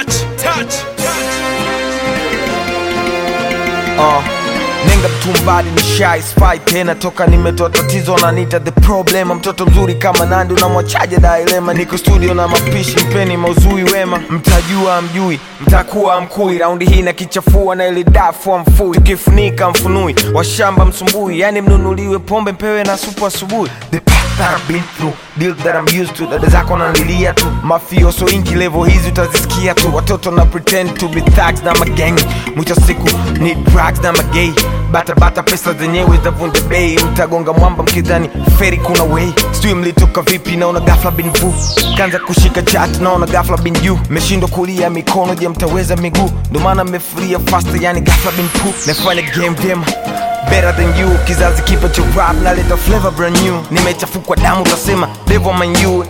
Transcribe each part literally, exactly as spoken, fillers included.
touch, touch, touch. Uh, nenga mtumbadi ni shy spy tena toka nimetoa tatizo na nita the problem. Mtoto mzuri kama Nandi unamwachaje dilema. Niko studio na mapishi mpeni mauzui wema. Mtajua mjui, mtakuwa mkui. Raundi hii na kichafua na ili dafu mfui. Tukifunika mfunui, washamba msumbui. Yani mnunuliwe pombe mpewe na supu asubuhi. The path that I've been through, deal that I'm used to. Dada zako nalilia tu, mafioso inki level hizi utazisikia tu. Watoto na pretend to be thugs na magangi. Mwisho siku ni drugs na magay. Bata bata pesa zenyewe zavunja bei. Mtagonga mwamba mkidhani feri kuna way. Sijui mlitoka vipi naona ghafla bin vu. Kanza kushika chat naona ghafla bin you. Meshindwa kulia mikono je mtaweza miguu. Ndo maana mmefuria faster yani ghafla bin poo. Nafanya game dema better than you. Kizazi kipa cha rap na leta flavor brand new. Nimechafukwa damu utasema devil man you.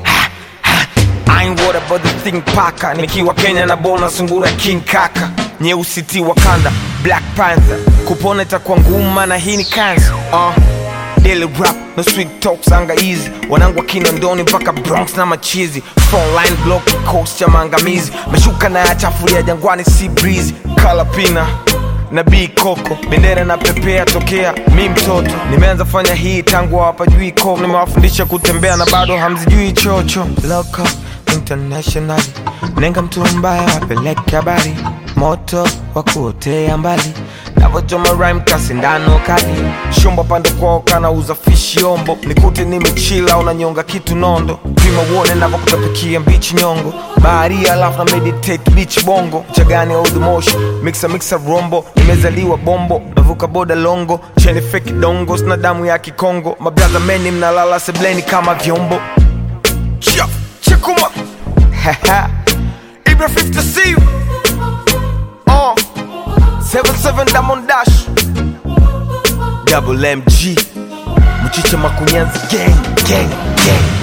I ain't worried about the thing paka. Nikiwa Kenya na bona sungura King Kaka. Nyeusi ti Wakanda, Black Panther. Kupona itakuwa ngumu na hii ni cancer. uh, Daily rap, no sweet talks anga easy. Wanangu wa Kinondoni mpaka Bronx na machizi. Frontline block, coast cha maangamizi. Meshuka na ya chafuria jangwani sea breeze. Kalapina na B Coco, bendera na pepea tokea mi mtoto. Nimeanza fanya hii tangu hapa jui ko. Nimewafundisha kutembea na bado hamzijui chocho. Loco internationally, nenga mtu mbaya wapeleke habari. Moto wakuotea mbali, navochoma rhyme kasindano kali. Shumba pande kwao kana uza fishi ombo. Nikute nimechila unanyonga kitu nondo. Pima uone navokutapikia mbichi nyongo. Bahari alafu na meditate beach bongo. Chagani old motion, mixa mixa rombo. Nimezaliwa bombo, navuka boda longo. Cheni fake dongo, sina damu ya Kikongo. Mabraza meni mnalala sebleni kama vyombo. Chia, chekuma haha Ibra fifty C uh, seven seven Diamond Dash Double M G Mchicha Makunyanzi gang, gang, gang.